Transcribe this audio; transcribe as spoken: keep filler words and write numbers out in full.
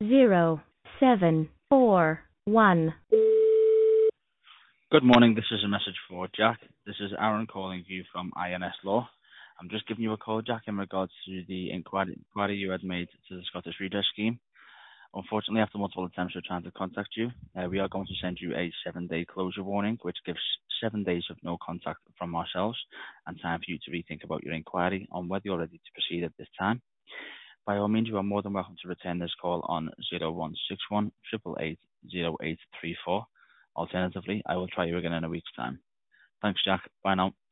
zero seven four one. Good morning. This is a message for Jack. This is Aaron calling you from I N S Law. I'm just giving you a call, Jack, in regards to the inquiry, inquiry you had made to the Scottish Redress Scheme. Unfortunately, after multiple attempts of trying to contact you, uh, we are going to send you a seven-day closure warning, which gives seven days of no contact from ourselves and time for you to rethink about your inquiry on whether you're ready to proceed at this time. By all means, you are more than welcome to return this call on zero one six one, eight eight eight, zero eight three four. Alternatively, I will try you again in a week's time. Thanks, Jack. Bye now.